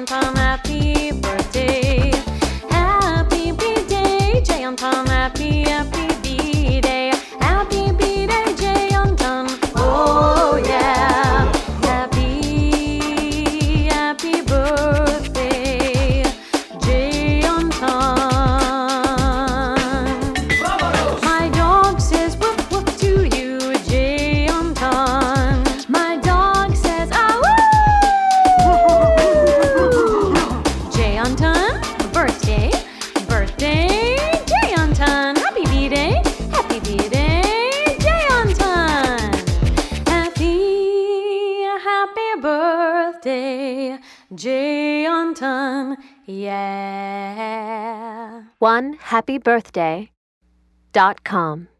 Tom, happy birthday. Happy B-Day, Tom, happy B-Day. Happy B-Day, Tom. Oh yeah. Happy birthday, Tom. My dog says woof woof to you, Tom. My dog says ah woo. Tom, birthday, Tom. Happy B-Day, Tom. Happy birthday, Tom. Yeah. OneHappyBirthday.com